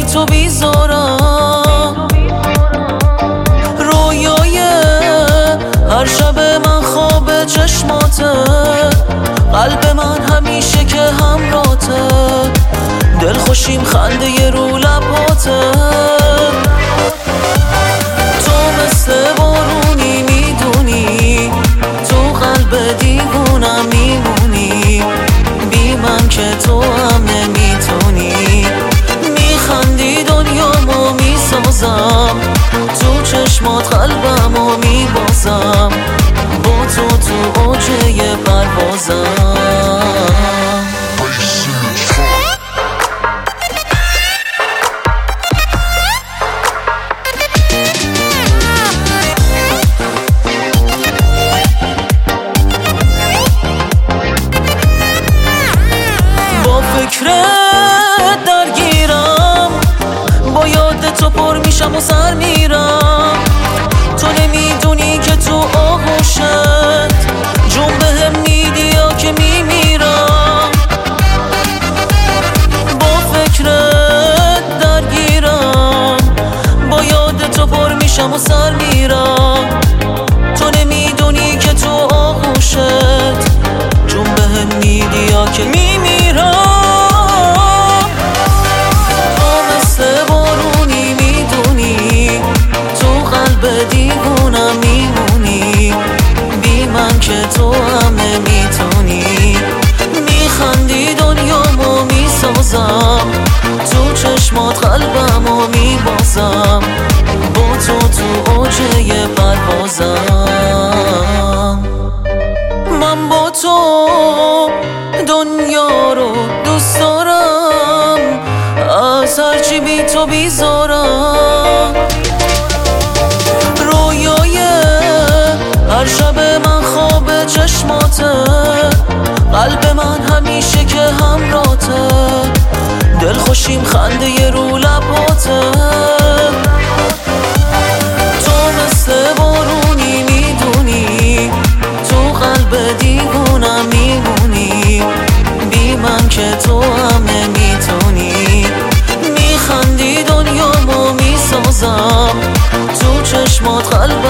تو بیزارم. رویای هر شب من خواب چشماته، قلب من همیشه که همراته، دل خوشیم خنده رو لباته. تو مثل بارونی میدونی، تو قلب دیوونم میمونی، بی من که تو هم نمیتونی. میخندی دنیامو میسازم، تو چشمات قلبمو میبازم، با تو اوج پروازم. با فکرت درگیرم، با یاد تو پر میشم و سر میرم. تو نمیدونی که تو آغوشت جون بهم میدی یا که میمیرم. با فکرت درگیرم، با یاد تو پر میشم و سر میرم. تو نمیدونی که تو آغوشت جون بهم میدی یا که میمیرم. تو مثل بارونی میدونی، تو قلب دیوونم میمونی، بی من که تو هم نمیتونی. میخندی دنیامو میسازم، تو چشمات قلبمو میبازم، با تو اوج پروازم. من با تو دنیا رو دوست دارم، از هرچی بی تو بیزارم. رویای هر شب من خواب چشماته، قلب من همیشه که همراته، دل خوشیم خنده رو لباته. تو مثل بارونی میدونی، تو قلب دیوونم میمونی، بی من که تو هم نمیتونی. میخندی دنیامو میسازم، تو چشمات قلبم